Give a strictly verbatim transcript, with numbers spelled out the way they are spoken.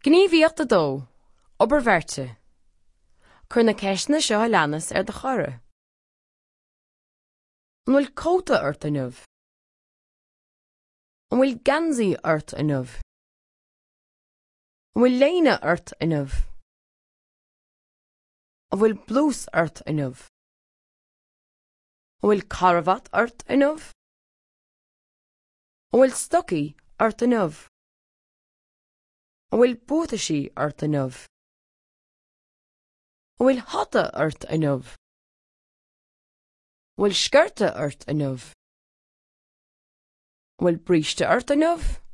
Gníomhaíocht a dó, obair bheirt. Chur na ceisna seo a leanas ar do chorra. An bhfuil cóta ort inniu. An bhfuil gansaí ort inniu. An bhfuil léine ort inniu. An bhfuil blús ort inniu. An bhfuil caravat ort inniu. An bhfuil stocaí ort inniu. An bhfuil bútaisí ort inniu. An bhfuil hota ort inniu. An bhfuil sceirte ort inniu. An bhfuil bríste ort inniu.